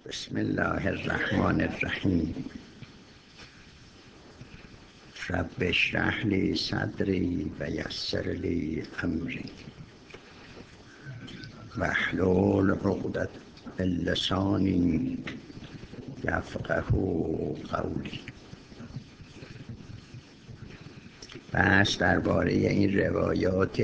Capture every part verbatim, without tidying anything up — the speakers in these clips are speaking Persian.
بسم الله الرحمن الرحیم. رب اشرح لی صدری و یسر لی امری واحلل عقدة من لسانی یفقهوا قولی. بحث درباره این روایات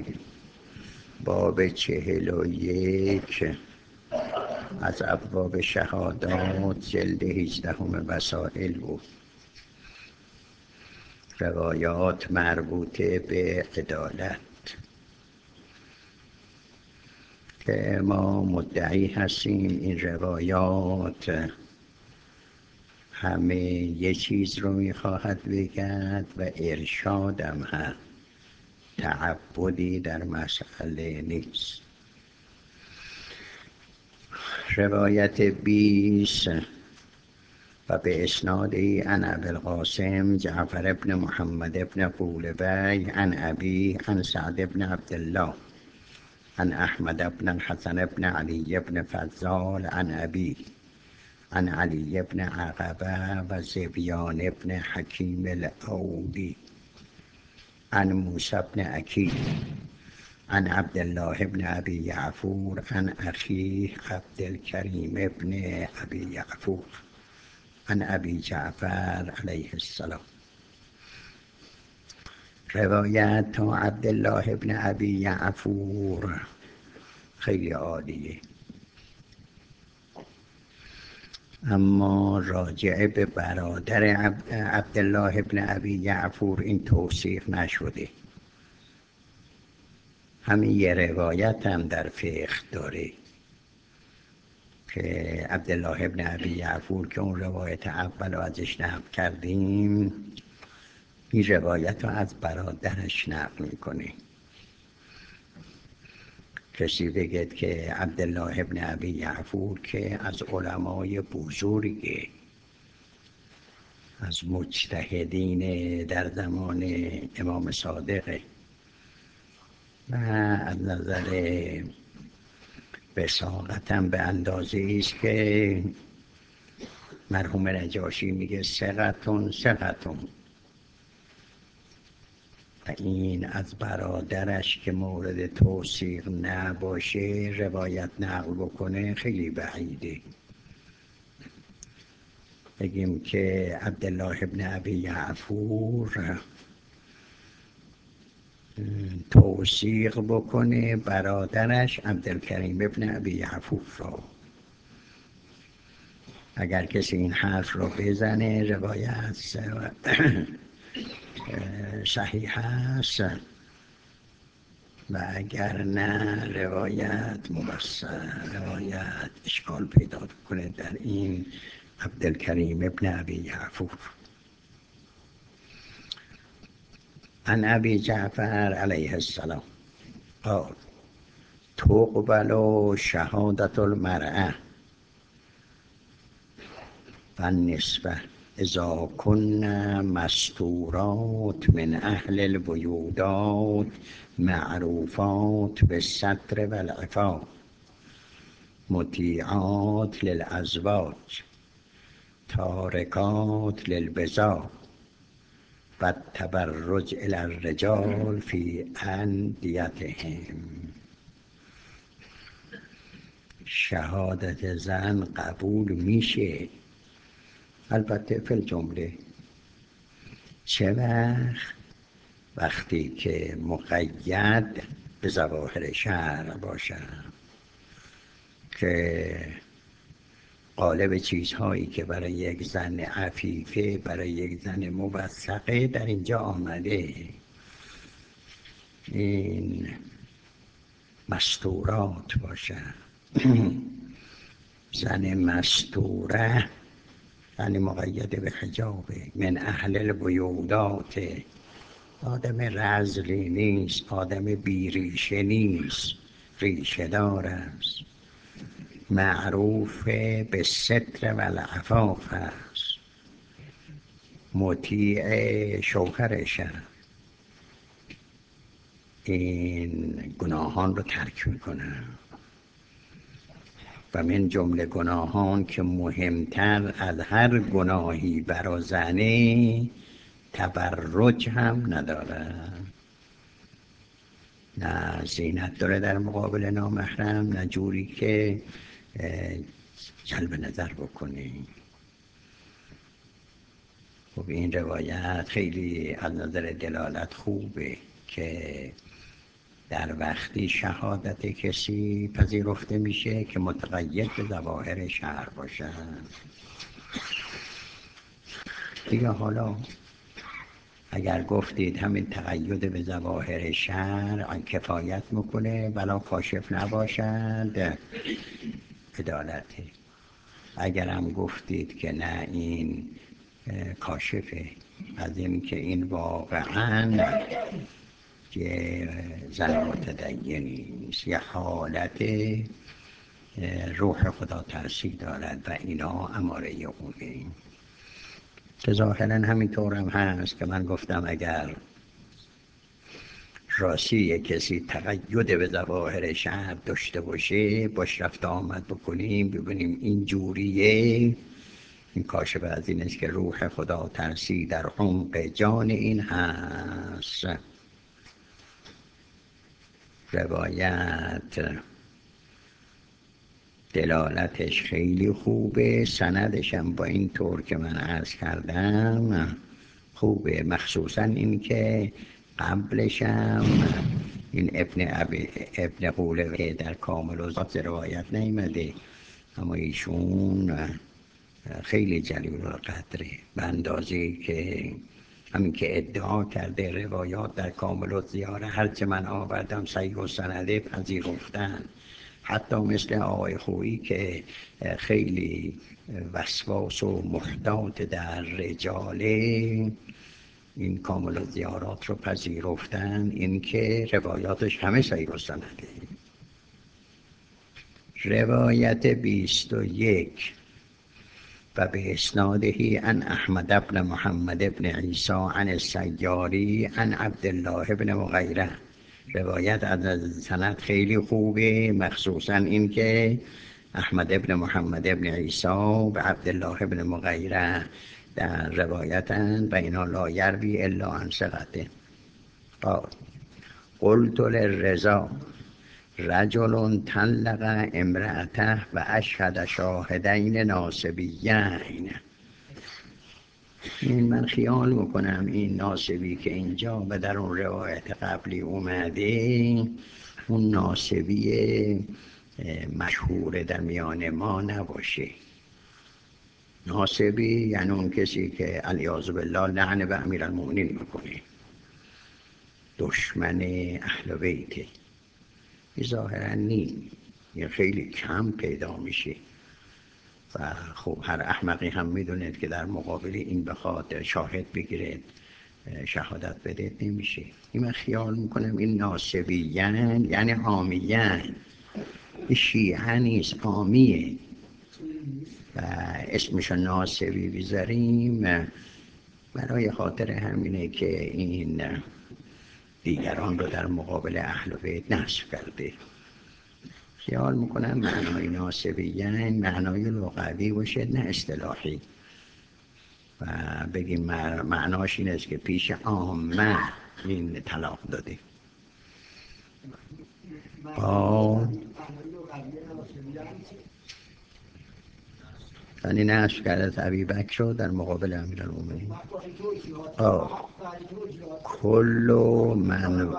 باب چهل و یک از ابواب شهادات جلد هجدهم وسائل بود. روایات مربوطه به عدالت که ما مدعی هستیم این روایات همه یه چیز رو میخواهد بگد و ارشادم هم تعبدی در مسئله نیست. روایت بیست و به اسنادی عن ابی القاسم جعفر ابن محمد ابن قولبی عن ابی عن سعد ابن عبدالله عن احمد ابن الحسن ابن علی ابن فضال عن ابی عن علی ابن عقبه و زبیان ابن حکیم الاودی عن موسی ابن عکیل عن عبدالله ابن ابی یعفور عن اخیه عبدالکریم ابن ابی یعفور عن ابی جعفر علیه السلام. روایت تا عبدالله ابن ابی یعفور خیلی عالیه، اما راجع به برادر عبدالله ابن ابی یعفور این توصیف نشده. همین یه روایت هم در فقه داره که عبدالله ابن ابی یعفور که اون روایت اول رو ازش نقل کردیم، این روایت رو از برادرش نقل میکنه. کسی بگید که عبدالله ابن ابی یعفور که از علمای بزرگه، از مجتهدین در زمان امام صادقه و از نظر بساقتم به اندازه ایست که مرحوم نجاشی میگه ثقتون ثقتون. و این از برادرش که مورد توثیق نباشه روایت نقل بکنه خیلی بعیده. بگیم که عبدالله ابن ابی یعفور توثیق بکنه برادرش عبدالکریم ابن ابی یعفور را. اگر کسی این حرف رو بزنه روایت صحیح است و اگر نه روایت مبصر، روایت اشکال پیدا کنه در این عبدالکریم ابن ابی یعفور. عن ابی جعفر علیه السلام قال تقبل شهادة المرأة والنسوة اذا كن مستورات من اهل البیوت معروفات بالستر والعفاف مطیعات للازواج تارکات للبزاع و التبرج الی الرجال فی اندیتهم. شهادت زن قبول میشه، البته فی الجمله، چه وقت؟ وقتی که مقید به ظواهر شرع باشد، که قالب چیزهایی که برای یک زن عفیفه، برای یک زن موثقه در اینجا آمده. این مستورات باشد. زن مستوره یعنی مقید به حجابه، من اهل البیوت، آدم رذلی نیست، آدم بیریشه نیست، ریشه دار است، معروف به ستر و العفاف است، مطیع شوهرش است، این گناهان رو ترک میکنه. و و من جمله گناهان که مهمتر از هر گناهی برا زنه تبرج هم نداره. نه زینت داره در مقابل نامحرم، نه جوری که جلب نظر بکنه. خب این روایت خیلی از نظر دلالت خوبه که در وقتی شهادت کسی پذیرفته میشه که متقید به ظواهر شرع باشه. دیگه حالا اگر گفتید همین تقید به ظواهر شرع کفایت میکنه ولی کاشف نباشد، عدالته. اگر هم گفتید که نه این کاشفه از این که این واقعا که زن متدینی نیست، یه حالت روح خدا تأثیر دارد و اینا اماره اونه. که ظاهرا همینطور هم هست که من گفتم اگر راستی کسی تقید به ظواهر شرع داشته باشه باش رفت آمد بکنیم ببینیم این جوریه، این کاشف از این است که روح خدا ترسی در عمق جان این هست. روایت دلالتش خیلی خوبه، سندش هم با این طور که من عرض کردم خوبه، مخصوصا این که قبلش هم این ابن ابی ابن قوله در کامل و ذات روایت نیامده، اما ایشون خیلی جلیل القدره به اندازه که همین که ادعا کرده روایات در کامل و زیاره هرچه من آوردم صحیح و سنده پذیرفتن. حتی مثل آقای خویی که خیلی وسواس و محتاط در رجاله این کامل و زیارات رو پذیرفتن، این که روایاتش همه صحیح و سنده. روایت بیست و یک و به اسناده عن احمد بن محمد بن عیسی عن السیاری عن عبدالله بن مغیره. روایت از سند خیلی خوبه، مخصوصا این که احمد بن محمد بن عیسی و عبدالله بن مغیره در روایتن و اینا لا یروی الا عن ثقته. قال قلت للرضا رجل طلق امرأته و اشهد شاهدین ناصبیین. این من خیال میکنم این ناصبی که اینجا و در اون روایت قبلی اومده اون ناصبی مشهور در میان ما نباشه. ناصبی یعنی اون کسی که علیاذ بالله لعنه به امیرالمومنین میکنه، دشمن اهل بیته. ظاهرا نیم، یه خیلی کم پیدا میشه و خب هر احمقی هم میدونید که در مقابل این بخواد شاهد بگیره شهادت بده نمیشه. این من خیال میکنم این ناصبیین یعنی عامیین، این شیعه نیست، عامیه و اسمشو ناصبی بذاریم برای خاطر همینه که این دیگران رو در مقابل اهل بیت نصب کرده. خیال میکنم معنای ناصبیین معنای لغوی باشه نه اصطلاحی و بگیم معناش این است که پیش عامه این طلاق داده. با یعنی نصب کرده از ابی بکر در مقابل امیرالمومنین. آه کل من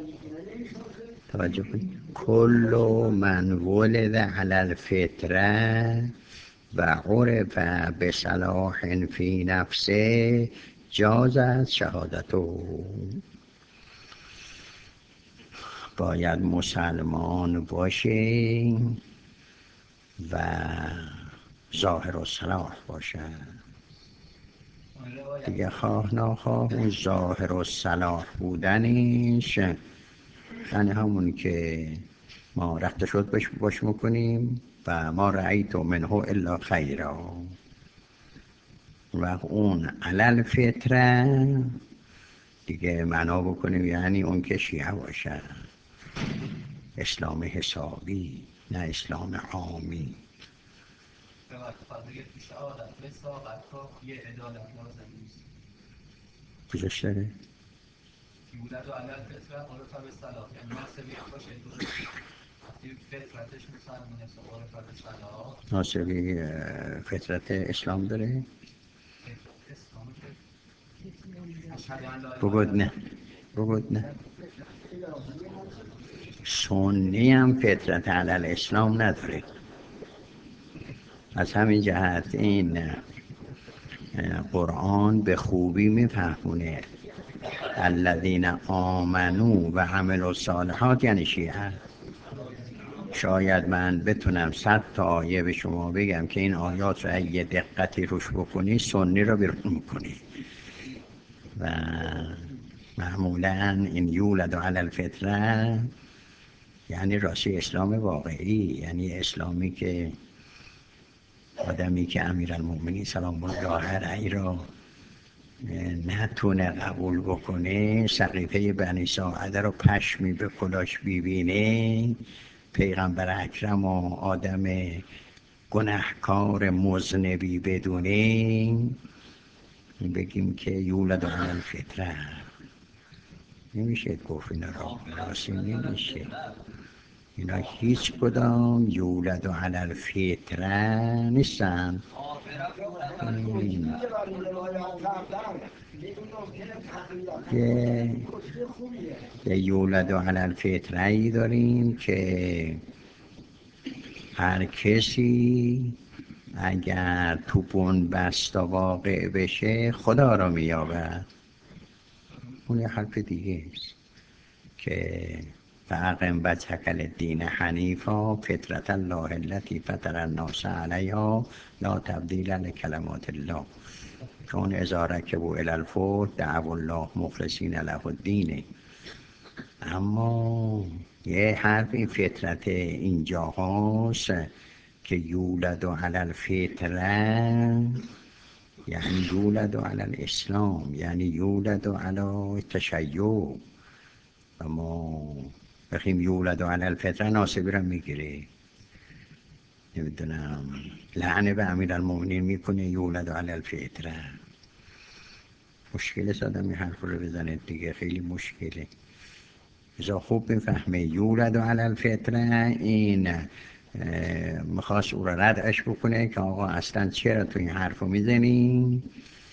توجه کنید کل من ولد علی الفطره و عرف بصلاح فی نفسه جاز از شهادتو. باید مسلمان باشه و ظاهر و صلاح باشه دیگه، خواه ناخواه اون ظاهر و صلاح بودنش یعنی همون که ما رخت شد باش, باش میکنیم و ما رأیت منه الا خیرا و اون علل فطره دیگه معنا بکنیم یعنی اون که شیعه باشه، اسلام حسابی نه اسلام عامی. کجاش داره؟ یولد و علل فطرت عرف به صلاح یعنی ناصبی هم باشه درست وقتی فطرتش مسلمونه عرف به صلاح ناصبی فطرت اسلام داره؟ اسلام که بگود نه بگود نه سنی هم فطرت علل اسلام نداره. از همین جهت این قرآن به خوبی میفهمونه الذین آمنو و عملوا الصالحات یعنی شیعه. شاید من بتونم صد تا آیه به شما بگم که این آیات رو اگه دقتی روش بکنی سنی رو بیرون میکنی و معمولا این یولد علی الفطره یعنی راستی اسلام واقعی، یعنی اسلامی که آدمی که امیرالمؤمنین سلام الله علیه را نتونه قبول بکنه، سقیفه بنی ساعده رو پشمی به کلاش ببینه، پیغمبر اکرم و آدم گناهکار مذنبی بدونه، بگیم که یولد علی الفطره. نمیشه گفت اینا را راستی نمیشه. اینا هیچ کدام یولد علی الفطره نیستن. یه یه یولد علی الفطره ای داریم که هر کسی اگر تو بن‌بست واقع بشه خدا را می‌یابد. اون یه حرف دیگه است که فاقم وجهک للدین حنیفا فطرة الله التي فطر الناس علیها لا تبدیل لکلمات الله چون اذا رکبوا الی الفلک دعوا الله مخلصین له الدین. اما یه حرف این فطرت اینجا هاست که یولد علی الفطره یعنی یولد علی الاسلام، یعنی یولد علی تشیع. اما بخیم یولد علی الفطره ناصبی رو میگیره، نمیدونم لعنه به امیرالمؤمنین میکنه یولد علی الفطره. مشکل است آدم این حرف رو بزنه دیگه، خیلی مشکله. ازا خوب میفهمه یولد علی الفطره این میخواست او را ردش بکنه که آقا اصلا چرا تو این حرف رو میزنی،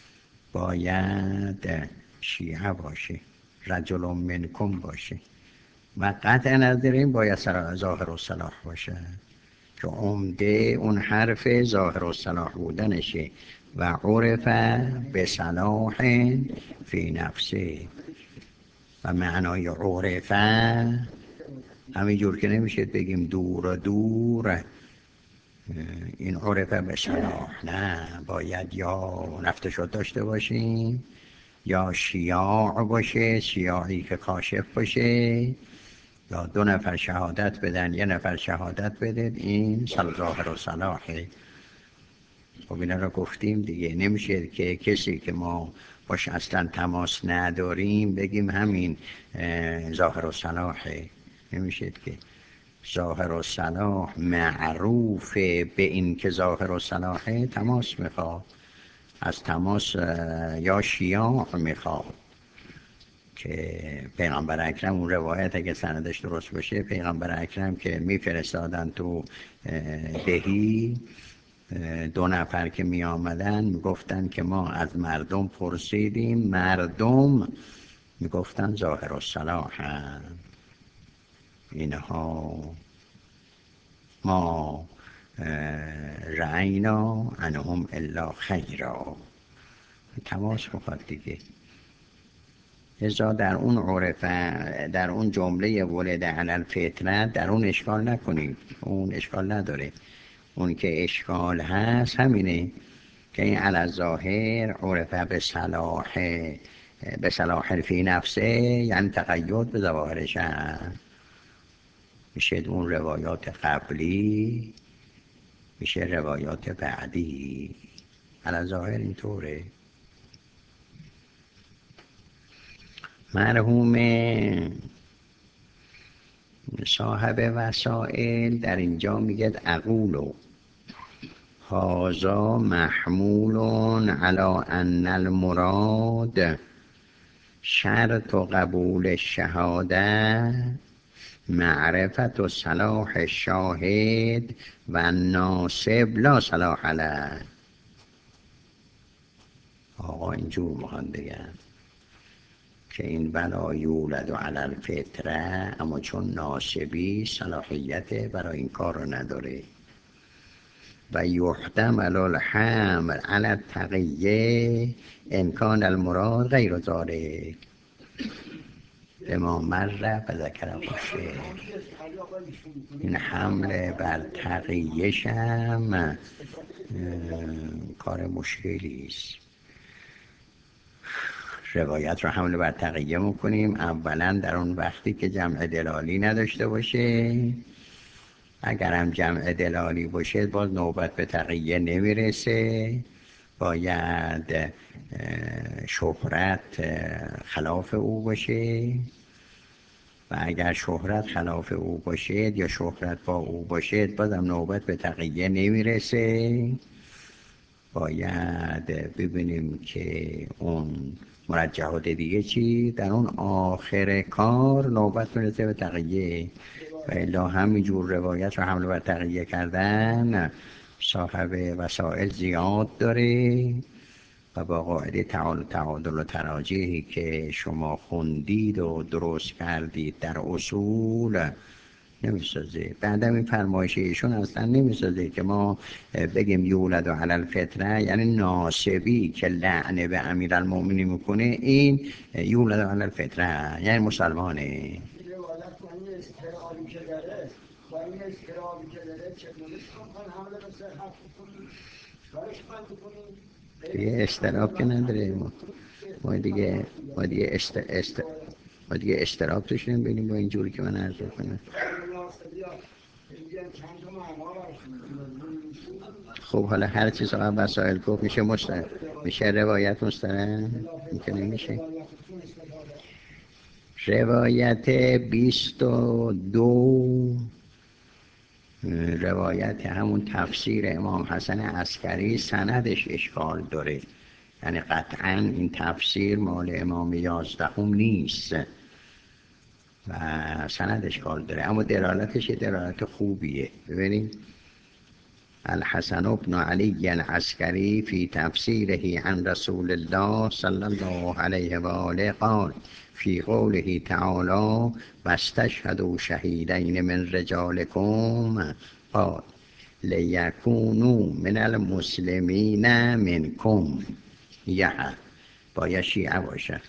باید شیعه باشه، رجل منکم باشه و قطع نظر این باید ظاهر الصلاح باشه که عمده اون حرف ظاهر الصلاح بودنشه و عرف به صلاح فی نفسه. و معنای عرف همینجور که نمیشه بگیم دور دور این عرف به صلاح، نه، باید یا نفتشو داشته باشیم یا شیاع باشه، شیاعی که کاشف باشه، یا دو نفر شهادت بدن یه نفر شهادت بده، این ظاهر و صلاحه. خب اینا رو گفتیم دیگه. نمیشه که کسی که ما باش اصلا تماس نداریم بگیم همین ظاهر و صلاحه. نمیشه که ظاهر و صلاح معروف به این که ظاهر و صلاحه تماس میخواد، از تماس یا شیاع میخواد که پیغمبر اکرم اون روایت اگه سندش درست باشه، پیغمبر اکرم که میفرستادن تو دهی، دو نفر که می آمدن می گفتن که ما از مردم پرسیدیم، مردم می گفتن ظاهر الصلاح هم. اینها ما رعینا عنهم الا خیرا. تماس میخواد دیگه. ازا در اون عرف، در اون جمله ولد علی الفطره در اون اشکال نکنید، اون اشکال نداره. اون که اشکال هست همینه که این علی الظاهر عرف به صلاح به صلاح فی نفسه یعنی تقید به ظواهرش میشه اون روایات قبلی، میشه روایات بعدی. علی الظاهر اینطوره. مرحوم صاحب وسائل در اینجا میگه اقولو هذا محمول على ان المراد شرط قبول الشهاده معرفت و صلاح الشاهد و ناصب لا صلاح له. آقا اینجور میخوان بگن که این بلا یولد و علی الفطره، اما چون ناصبی صلاحیت برای این کار رو نداره. و یحتمل الحمل علی التقیه ان کان المراد غیر ذلک. امام مر و ذکر باشه این حمل بر تقیهش هم کار مشکلی است. روایت رو حمل بر تقیه میکنیم اولا در اون وقتی که جمع دلالی نداشته باشه. اگر هم جمع دلالی باشه باز نوبت به تقیه نمیرسه، باید شهرت خلاف او باشه و اگر شهرت خلاف او باشد یا شهرت با او باشد بازم نوبت به تقیه نمیرسه. باید ببینیم که اون مرجحات دیگه چی در اون آخر کار نوبت میرسه به تقیه. و الا همینجور روایت رو حمل بر تقیه کردن صاحب وسائل زیاد داره و با قاعده تعادل تعادل و تراجیحی که شما خوندید و درست کردید در اصول نمیسازه. بعدم این فرمایش ایشون اصلا نمیسازه که ما بگیم یولد و علی الفطره، یعنی ناصبی که لعنه به امیرالمؤمنین میکنه این یولد و علی الفطره یعنی مسلمانه. با این استرابی که داره چطورش کن حمله به صحت بکنیم کارش کنیم دیگه استراب که نداره. ما ما دیگه ما دیگه است است ما دیگه استراب توش نمیبینیم با اینجوری که من عرض کنم. خب حالا هر چیز آقا وسائل گفت میشه مستند میشه روایت مستند میکنه میشه. روایت بیست و دو روایت همون تفسیر امام حسن عسکری سندش اشکال داره، یعنی قطعا این تفسیر مال امام یازدهم نیست و سند اشکال داره، اما دلالتش دلالت خوبیه. ببینید الحسن بن علی العسکری فی تفسیره عن رسول الله صلی الله علیه و آله قال فی قوله تعالی واستشهدوا شهیدین من رجالکم قال لیکونوا من المسلمین منکم. یه باید شیعه باشد،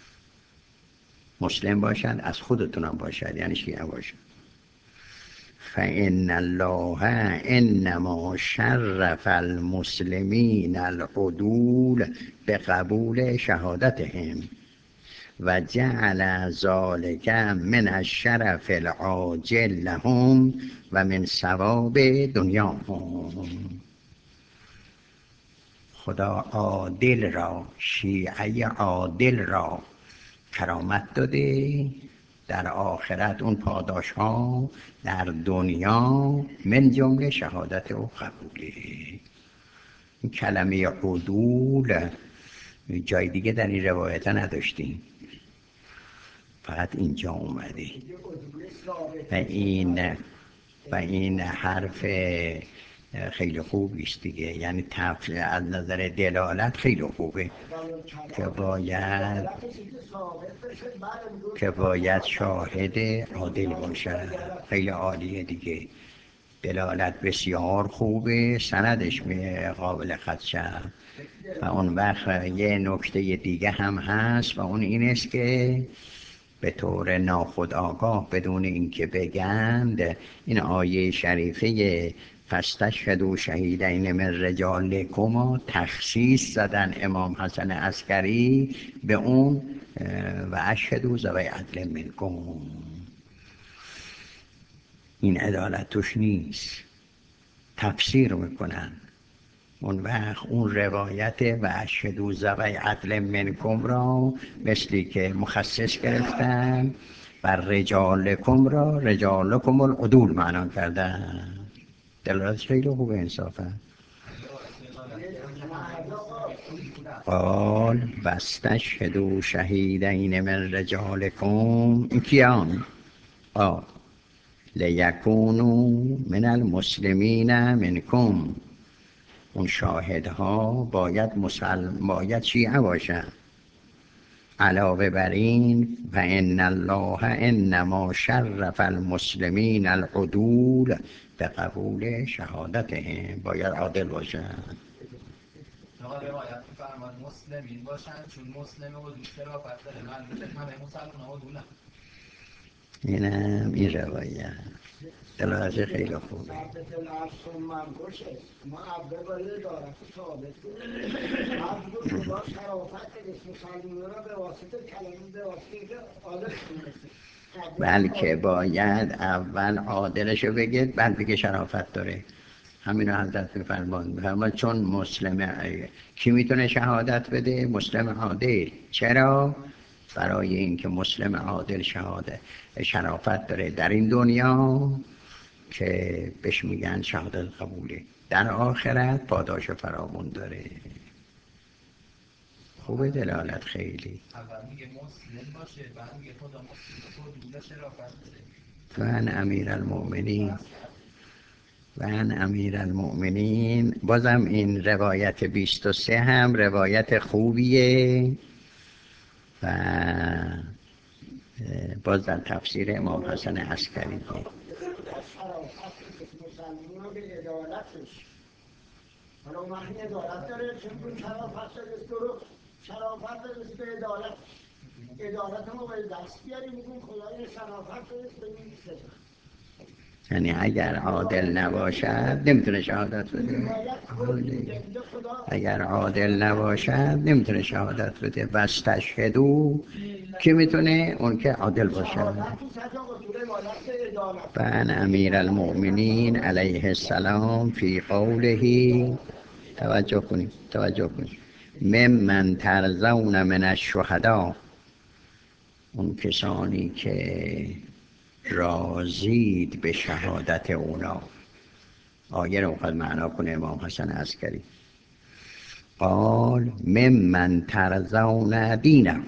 مسلم باشد، از خودتونم باشد، یعنی شیعه باشد. فإن الله انما شرف المسلمین العدول بقبول شهادتهم و جعل ذلك من الشرف العاجل لهم و من ثواب دنیاهم. خدا عادل را، شیعه عادل را کرامت داده، در آخرت اون پاداش ها در دنیا من جمله شهادت و قبوله. این کلمه عدول جای دیگه در این روایت نداشتیم، فقط اینجا اومده و این و این حرف خیلی خوبی است دیگه، یعنی تفسیر از نظر دلالت خیلی خوبه که باید که باید شاهد عادل باشه. خیلی عالیه دیگه، دلالت بسیار خوبه، سندش قابل خدشه. و اون وقت یه نکته دیگه هم هست و اون این است که به طور ناخودآگاه بدون اینکه بگند این آیه شریفه فاستشهدوا شهیدین من رجالکم تخصیص زدن امام حسن عسکری به اون و اشهدوا ذوی عدل منکم. این عدالت توش نیست، تفسیر میکنن. اون وقت اون روایت و اشهدوا ذوی عدل منکم را مثلی که مخصص گرفتن و رجالکم را رجالکم العدول معنا کردن. دلالتش خیلی خوبه انصافا. قال واستشهدوا شهیدین من رجالکم، این کیان؟ آه لیکونوا من المسلمین منکم، اون شاهدها باید مسلم باید شیعه باشن. علاوه بر این و ان الله انما شرف المسلمین العدول به قبول شهادتهم، باید عادل باشن. آقا روایت می‌فرماد مسلمین باشن، چون مسلم و دو شرافت داره، معلومه همه مسلمان ها عدولن. اینم این روایت دلالت خیلی خوبه. ما عبده باید دارد ثابت عبد رو با شرافت اسم سلمون را به واسطه کلمه به واسطه عادل کنید، بلکه باید اول عادلشو بگید بعد بگه شرافت داره. همین رو حضرت می‌فرمایند. چون مسلمه کی میتونه شهادت بده؟ مسلم عادل. چرا؟ برای اینکه مسلم عادل شهادت شرافت داره در این دنیا که بهش میگن شهادت قبوله، در آخرت پاداش فراوان داره. خوبه دلالت خیلی. اول میگه مسلم باشه، بعد میگه خدا مسلم و شرافت داره. و ان امیر المؤمنین و ان امیر المؤمنین. بازم این روایت بیست و سه هم روایت خوبیه و باز در تفسیر امام حسن عسکری به عدالتش حالا اون وقتی عدالت داره، چون شرافت داره درست شرافت داره به عدالت عدالت ما باید دست بیاریم میگون خدای شرافت داره به این سجن. یعنی اگر عادل نباشد نمیتونه شهادت بده. اگر عادل نباشد نمیتونه شهادت بده. واستشهدوا کی میتونه؟ اون که عادل باشه. و ان امیر المؤمنین علیه السلام فی قوله، توجه کنید توجه کنید ممن ترضون من الشهداء، اون کسانی که راضید به شهادت اونا. آیه رو میخواد معنا کنه امام حسن عسکری. قال ممن ترضون دینه،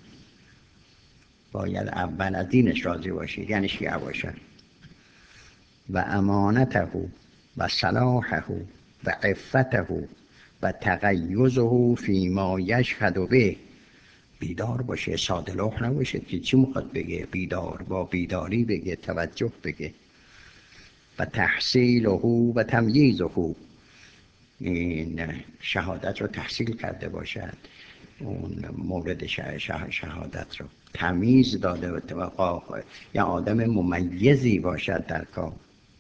باید اول از دینش راضی باشید، یعنی شیعه باشد. و امانته و صلاحه و عفته و تقیزه فیما یشهد به، بیدار باشه، ساده لوح نباشه که چی میخواد بگه، بیدار با بیداری بگه، توجه بگه. و تحصیله و تمییزه، این شهادت رو تحصیل کرده باشد، اون مورد شهادت رو تمیز داده و توقع، یا آدم ممیزی باشد در کار.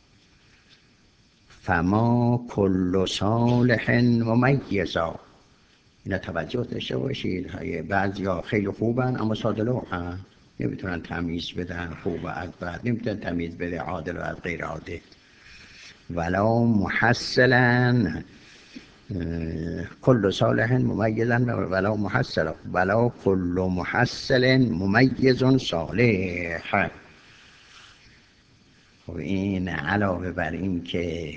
فما کل صالح ممیزا، اینا توجه داشته باشید. بعضیا خیلی خوبن اما ساده لوحن، نمیتونن تمیز بدن خوب و از بد، نمیتونن تمیز بده عادل و از غیر عادل. ولا محصلا، کل صالح ممیزا ولا محصلا، ولا کل محصل ممیز صالح. خب این علاوه بر این که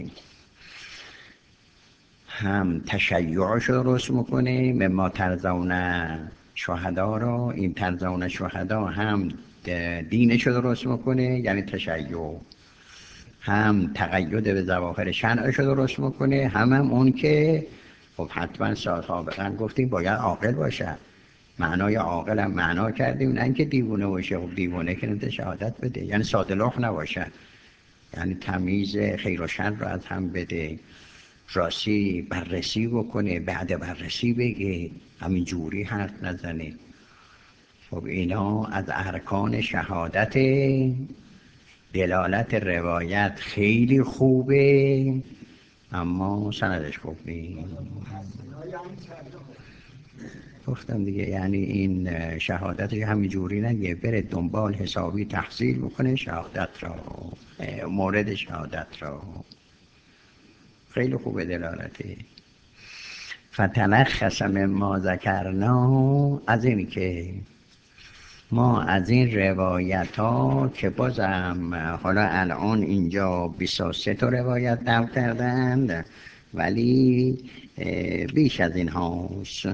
هم تشیعش رو درست میکنه، مما ترضون شهدا رو، این ترضون شهدا هم دینش رو درست میکنه یعنی تشیع، هم تقید به ظواهر شرعش رو درست میکنه، هم هم اون که خب حتما سابقا گفتیم باید عاقل باشه. معنای عاقل هم معنا کردیم، نه اینکه دیوونه باشه. خب دیوونه که نمیتونه شهادت بده، یعنی ساده لوح نباشه، یعنی تمیز خیر و شر رو از هم بده، راستی بررسی بکنه، بعد بررسی بگه، همین جوری حرف نزنه. خب اینا از ارکان شهادت. دلالت روایت خیلی خوبه اما سندش خوب نیست. گفتم دیگه، یعنی این شهادتش همین جوری نگه، بره دنبال حسابی تحصیل بکنه شهادت را، مورد شهادت را. خیلی خوبه دلالتی. فتلخص مما ذکرنا، از این که ما از این روایت ها که بازم حالا الان اینجا بیست و سه تا روایت نقل کردند، ولی بیش از این هاست.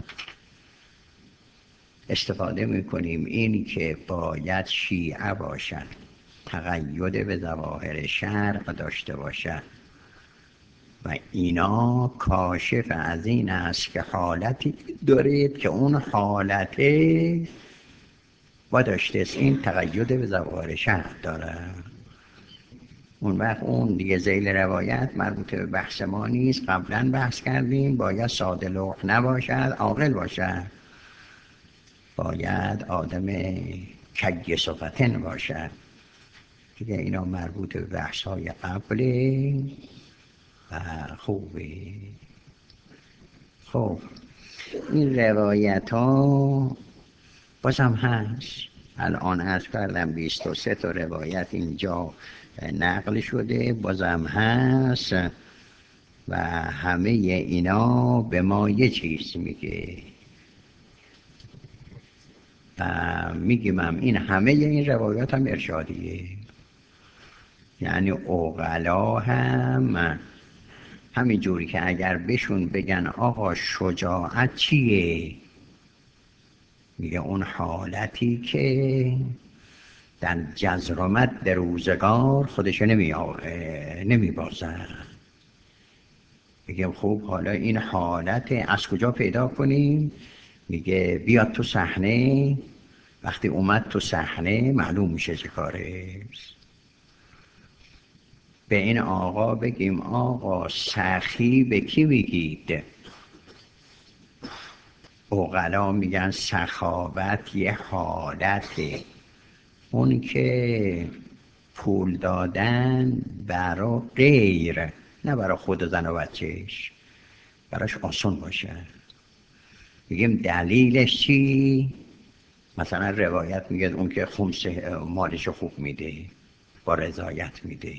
استفاده میکنیم این که باید شیعه باشد، تقید به ظواهر شرع داشته باشد و اینا کاشف از این است که حالتی دارید که اون حالته با داشته است این تقید به ظواهر شرع داره. اون وقت اون دیگه ذیل روایت مربوط به بحث ما نیست. قبلا بحث کردیم باید ساده لوح نباشد، عاقل باشد، باید آدم کیس و فطن باشد. دیگه اینا مربوط به بحث های قبله و خوبه. خب این روایت ها بازم هست. الان از کردم بیست و سه تا روایت اینجا نقل شده، بازم هست و همه اینا به ما یه چیز میگه و میگیم هم این همه این روایات هم ارشادیه. یعنی عقلا هم همین جوری که اگر بهشون بگن آقا شجاعت چیه، میگه اون حالتی که در جزرمت در روزگار خودش نمی نمیبازن. میگه خوب حالا این حالت از کجا پیدا کنیم؟ میگه بیاد تو صحنه، وقتی اومد تو صحنه معلوم میشه چه کاره. به این آقا بگیم آقا سخی به کی میگید؟ عقلا میگن سخاوت یه حالته، اون که پول دادن برای غیر نه برای خود زن و بچهش، براش آسان باشه. میگیم دلیلش چی؟ مثلا روایت میگه اون که خمس مالش خوب میده، با رضایت میده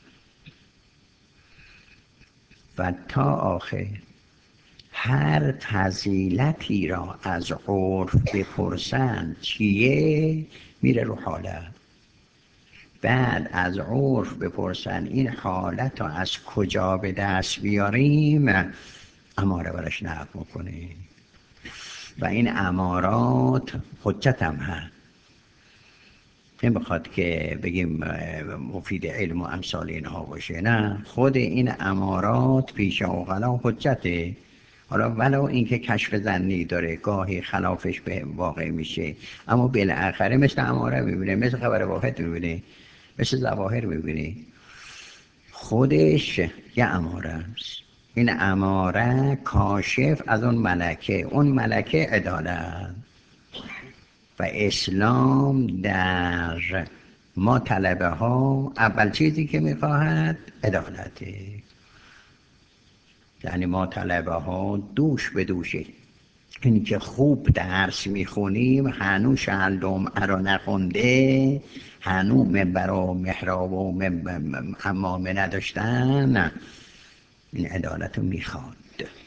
و تا آخر. هر فضیلتی را از عرف بپرسند چیه، میره رو حالت. بعد از عرف بپرسن این حالت رو از کجا به دست بیاریم، اماره برش نقل میکنیم و این امارات حجت هم هست. نمیخواد که بگیم مفید علم و امثال اینها باشه، نه، خود این امارات پیش عقلا حجته. حالا ولو اینکه کشف ظنی داره گاهی خلافش به واقع میشه، اما بالاخره مثل اماره میبینه، مثل خبر واحد میبینه، مثل ظواهر میبینه، خودش یه اماره است. این اماره کاشف از اون ملکه، اون ملکه عدالت و اسلام در ما طلبه ها اول چیزی که میخواهد عدالته. یعنی ما طلبه ها دوش به دوشه این که خوب درس میخونیم، هنوز شهلوم ارا نخونده، هنوز منبر و محراب و حمامه نداشتن، این عدالت رو میخواد.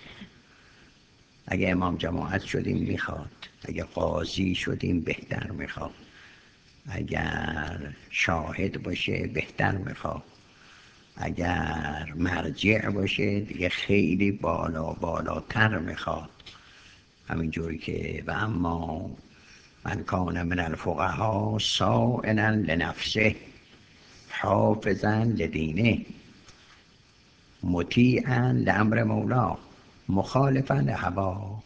اگه امام جماعت شدیم میخواد، اگه قاضی شدیم بهتر میخواد، اگر شاهد باشه بهتر میخواد، اگر مرجع باشه دیگه خیلی بالا بالاتر میخواد. همین جوری که و اما من کان من الفقهاء صائنا لنفسه حافظا لدینه مطیعا لامر مولا مخالفا لهوا.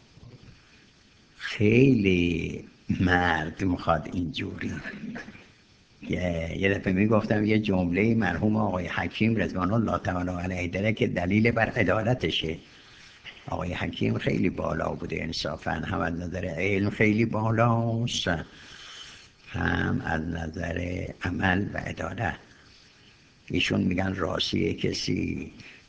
خیلی مرد میخواد اینجوری. یه دفعه میگفتم یه جمله مرحوم آقای حکیم رضوان الله تعالی علیه داره که دلیل بر عدالتشه. آقای حکیم خیلی بالا بوده انصافاً، هم از نظر علم خیلی بالاست، هم از نظر عمل و عدالت. ایشون میگن راسیه کسی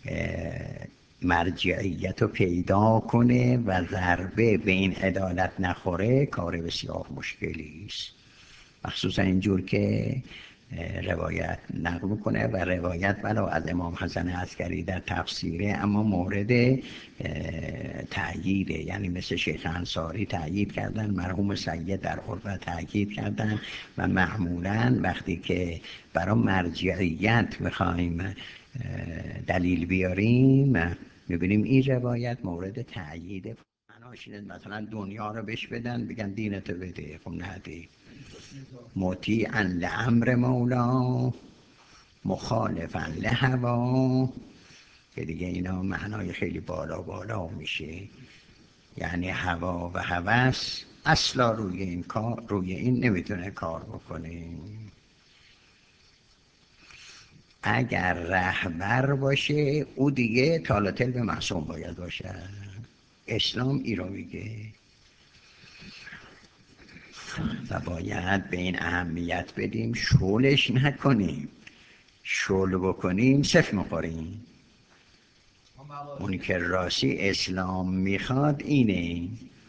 مرجعیت رو پیدا کنه و ضربه به این عدالت نخوره، کار بسیار مشکلی است. مخصوصا اینجور که روایت نقل کنه و روایت ولو از امام حسن عسکری در تفسیره، اما مورد تأییده. یعنی مثل شیخ انصاری تأیید کردن، مرحوم سید در عرف تأیید کردن و معمولا وقتی که برای مرجعیت میخوایم دلیل بیاریم میبینیم این روایت مورد تأییده. معناش اینه مثلا دنیا رو بهش بدن بگن دینتو بده، خب نده. مطیعا لامر مولا مخالفا لهوا، که دیگه اینا معنای خیلی بالا بالا میشه. یعنی هوا و هوس اصلا روی این کار روی این نمیتونه کار بکنه. اگر رهبر باشه او دیگه تالاتل به معصوم باید باشه. اسلام ای رو میگه و باید به این اهمیت بدیم، شولش نکنیم. شول بکنیم صفر میخوریم. اون که راستی اسلام میخواد اینه.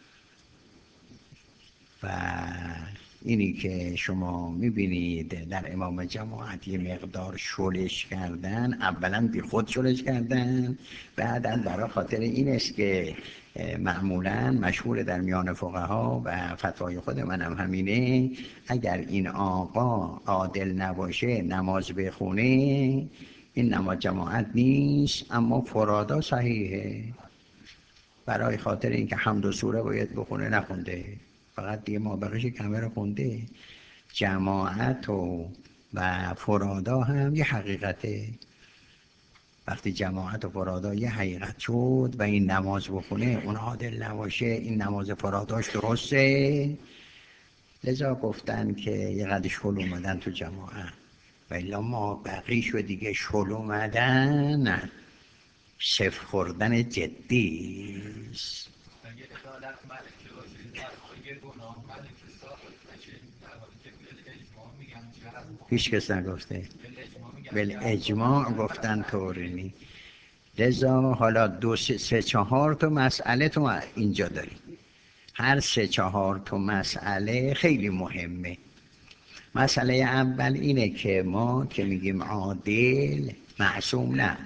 و اینی که شما میبینید در امام جماعت یه مقدار شلش کردن، اولا بی خود شلش کردن، بعدا برای خاطر این است که معمولا مشهور در میان فقها و فتوای خود منم هم همینه، اگر این آقا عادل نباشه نماز بخونه این نماز جماعت نیست، اما فرادا صحیحه. برای خاطر اینکه حمد و سوره باید بخونه نخونده، فقط دیگه ما بقیش کمه رو خونده. جماعت و و فرادا هم یه حقیقته. وقتی جماعت و فرادا یه حقیقت شد و این نماز بخونه اون عادل نباشه، این نماز فراداش درسته. لذا گفتن که یه قدر شل اومدن تو جماعت، و الا ما بقیش و دیگه شل اومدن صفر خوردن جدی است. اگه عدالت ملکه باشه، یه گناه ملکه ساخت نشه، در حالی که به اجماع میگن چقدر هیچ کس نگفته. بل میگن اجماع گفتن طورینی. لذا حالا دو سه, سه چهار تا مسئله تو اینجا داریم. هر سه چهار تا مسئله خیلی مهمه. مسئله اول اینه که ما که میگیم عادل معصوم نه.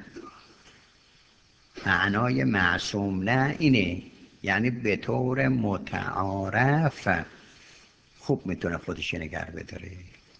معنای معصوم نه اینه یعنی به طور متعارف خوب میتونه خودش نگه بداره.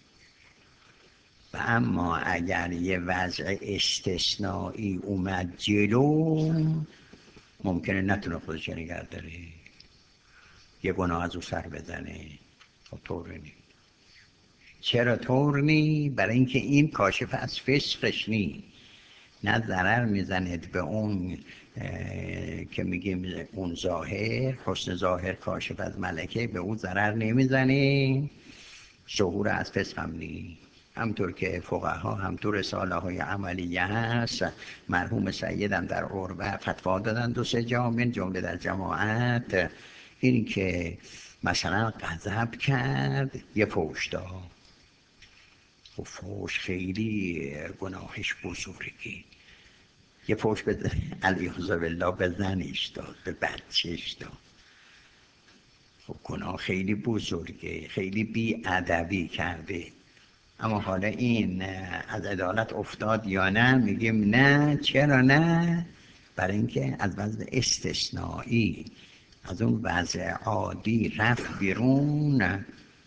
و اما اگر یه وضع استثنایی اومد جلو ممکنه نتونه خودش نگه داره، یه گناه از او سر بزنه. خب طور نی. چرا طور نی؟ برای اینکه این کاشف از فسقش نی. نه ضرر میزند به اون که میگیم اون ظاهر، حسن ظاهر کاشف از ملکه، به اون ضرر نمیزنه، ظهور از فسق هم نی. همطور که فقها همطور رساله های عملیه هست. مرحوم سیدم در عربه فتوا دادن دو سه جا، من جمله در جماعت، این که مثلا غضب کرد یه فوش داد. و فوش خیلی گناهش بزرگی. یه فوش به علیه بالله به زنش داد، به بچهش داد. خب گناه خیلی بزرگه، خیلی بی ادبی کرده. اما حالا این از عدالت افتاد یا نه؟ میگیم نه. چرا نه؟ برای اینکه از وضع استثنایی، از اون وضع عادی رفت بیرون،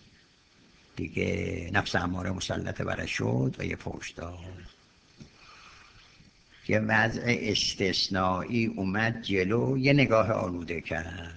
دیگه نفس اماره مسلطه برش شد و یه فوش داد. یه وضع استثنایی اومد جلو، یه نگاه آلوده کرد.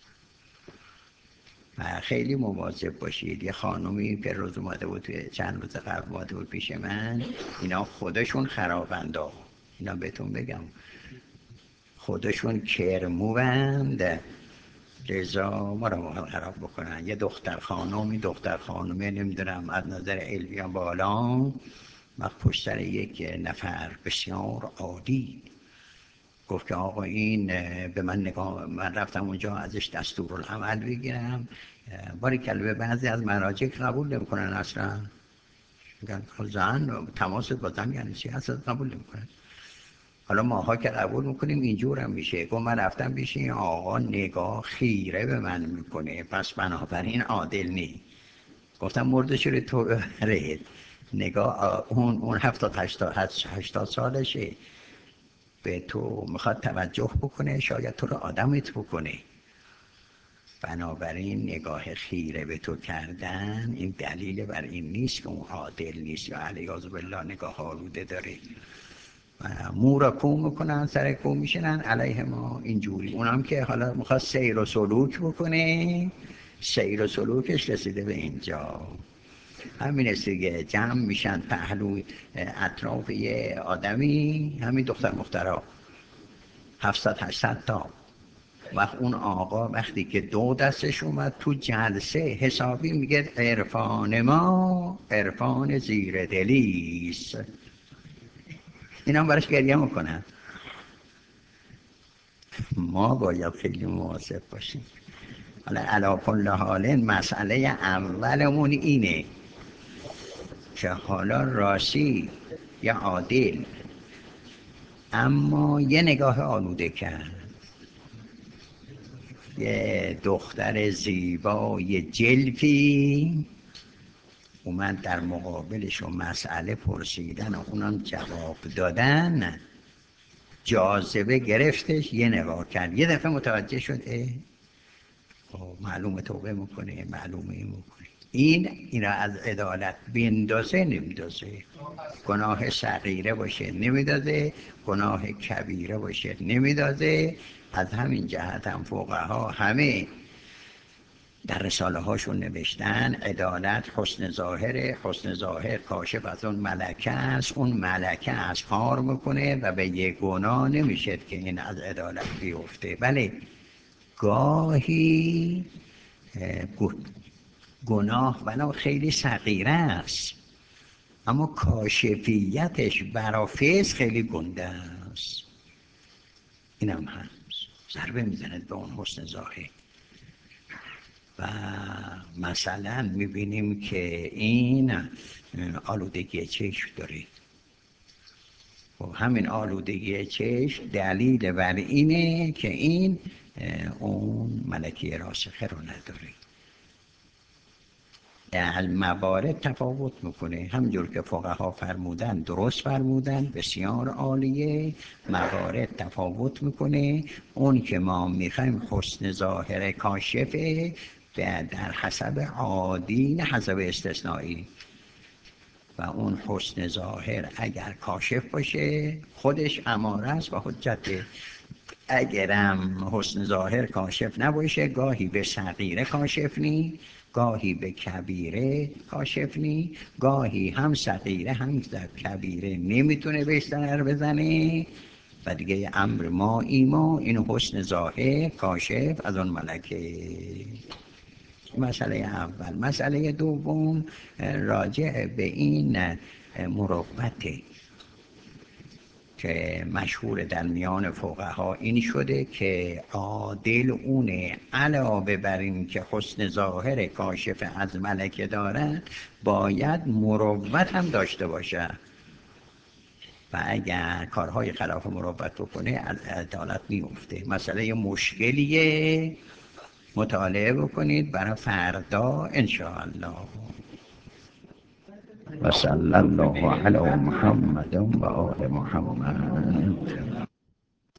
و خیلی مواظب باشید. یه خانومی که روز اومده بود، چند روز قبل اومده بود پیش من، اینا خودشون خرابنده، اینا بهتون بگم خودشون کرموند، لذا ما رو خراب بکنن. یه دختر خانومی دختر خانومی نمیدونم از نظر علمی بالا، و پشت سر یک نفر بسیار عادی گفت که آقا این به من نگاه، من رفتم اونجا ازش دستورالعمل بگیرم. باریکلا به بعضی از مراجع قبول نمیکنن اصلا. میگن زن تماس با زن یعنی چی؟ اصلا قبول نمیکنن. حالا ماها که قبول میکنیم اینجور هم میشه. گفت من رفتم پیش این آقا، نگاه خیره به من میکنه، پس بنابراین عادل نی. گفتم مردش رو تو ببرید. نگاه اون اون هفتاد هشتاد هشتاد سالشه، به تو میخواد توجه بکنه، شاید تو رو آدمت بکنه. بنابراین نگاه خیره به تو کردن این دلیل بر این نیست که اون عادل نیست یا علیاذ بالله نگاه آلوده داره. مو را کو میکنن، سر کو میشنن علیه ما اینجوری. اونم که حالا میخواد سیر و سلوک بکنه، سیر و سلوکش رسیده به اینجا. همین است دیگه، جمع میشن پهلوی اطراف یه آدمی، همین دختر مخترا هفتصد هشتصد تا. وقت اون آقا وقتی که دو دستش اومد تو جلسه حسابی میگه عرفان ما عرفان زیر دلیست. اینا هم براش گریه میکنن. ما باید خیلی مواظب باشیم. حالا علی کل حال مسئله اولمون اینه که حالا راستی یا عادل اما یه نگاه آلوده کرد، یه دختر زیبای جلفی اومد در مقابلش و مسئله پرسیدن و اونم جواب دادن، جاذبه گرفتش، یه نگاه کرد، یه دفعه متوجه شد اه معلومه توبه میکنه، معلومه این میکنه. این اینا از عدالت بندازه نمیدازه، گناه صغیره باشه نمیدازه، گناه کبیره باشه نمیدازه. از همین جهت هم فقها همه در رساله هاشون نوشتن عدالت حسن ظاهره، حسن ظاهر کاشف از اون ملکه است، اون ملکه از کار میکنه و به یک گناه نمیشه که این از عدالت بیفته. بله گاهی گناه ولو خیلی صغیره است اما کاشفیتش برا فیض خیلی گنده است، این هم هست، ضربه میزند به اون حسن ظاهر. و مثلا میبینیم که این آلودگی چشم داره و همین آلودگی چشم دلیل بر اینه که این اون ملکه راسخه رو نداره. از موارد تفاوت میکنه، همجور که فقها فرمودن درست فرمودن، بسیار عالیه. موارد تفاوت میکنه. اون که ما میخوایم حسن ظاهر کاشفه در حسب عادی نه حسب استثنایی، و اون حسن ظاهر اگر کاشف باشه خودش اماره است و حجته. اگرم حسن ظاهر کاشف نباشه گاهی به صغیره کاشف نی، گاهی به کبیره کاشف نی، گاهی هم صغیره هم کبیره نمیتونه بهش ضرر بزنه و دیگه امر ما ایما این حسن ظاهر کاشف از اون ملکه. مسئله اول. مسئله دوم راجع به این مروته که مشهور در میان فقها این شده که عادل اونه، علاوه بر این که حسن ظاهر کاشف از ملکه دارد باید مروت هم داشته باشه و اگر کارهای خلاف مروت بکنه از عدالت میفته. مسئله مشکلیه، مطالعه بکنید برای فردا انشاءالله. و صلی الله علی محمد و آل محمد.